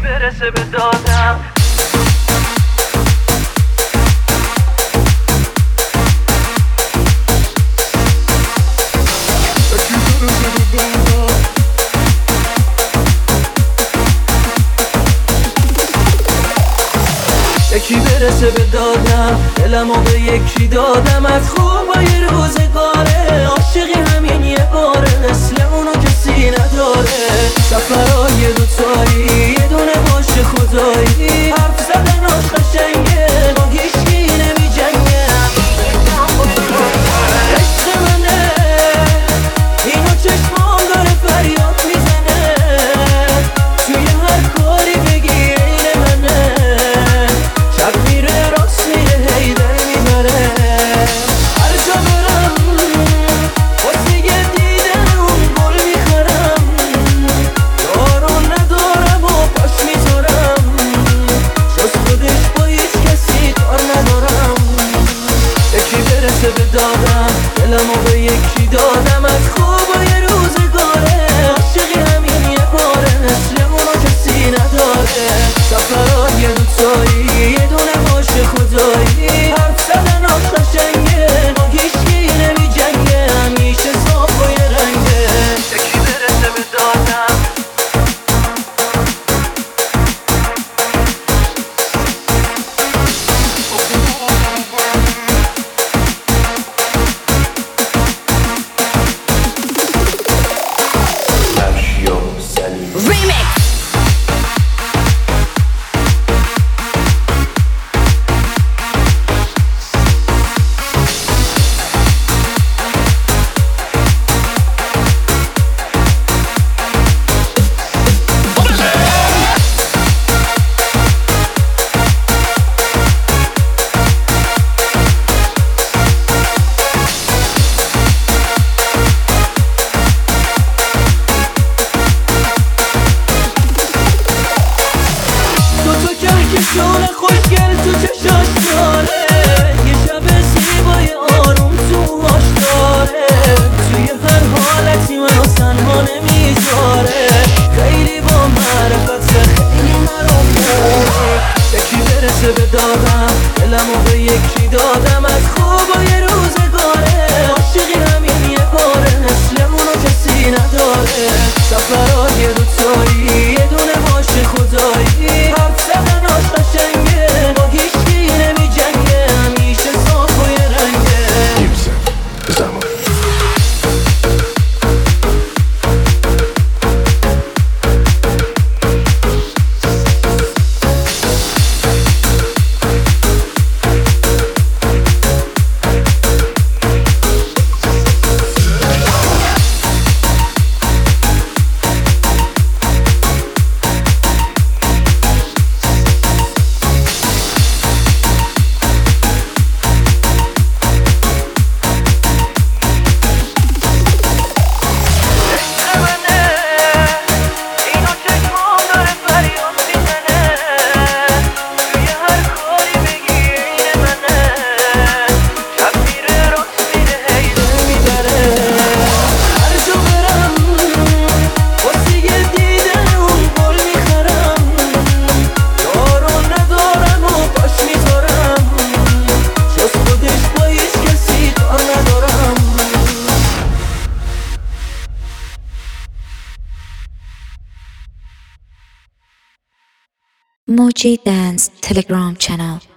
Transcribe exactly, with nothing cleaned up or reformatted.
برسه به دادم. یکی برسه به دادم، دلمو به یکی دادم. از خوبای روزگاره عاشقی همین یه باره، مثل اونو کسی نداره. سفرهای دوتایی یه دونه باشه خدایی، حرف زدناش قشنگه با هیچکی نمی جنگه. عشق منه اینو چشمام داره فریاد میزنه، توی هر کاری بگی عین منه. شب میره راست میره هی دل میبره، هر جا برم واسه یه دیدن اون گل میخرم. دارو ندارم و پاش میذارم، جز خودش با هیچ کسی کار ندارم. یکی برسه به دادم، دلمو به یکی دادم. از خوبای روزگاره عاشقی همین یه باره، مثل اونو کسی نداره. سفرهای دوتایی یه دونه باشه خدایی، حرف زدناش قشنگه با هیچکی نمی جنگه. همیشه صاف و یه رنگه. یکی برسه به دادم. Remix. کهکشون خوشگل تو چشاش داره، یه شب زیبای آروم توهاش داره. توی هر حالتی منو تنها نمیذاره، خیلی با معرفت خیلی مرا موره. یکی برسه به دادم، دلمو به یکی دادم. از خوبای روزگاره عاشقی همین یه باره، مثل اونو کسی نداره. سفرهای دوتایی یه دونه باشه خدایی، حرف زدناش قشنگه با هیچکی نمی جنگه. همیشه صاف و یه رنگه. Moji Dance Telegram channel.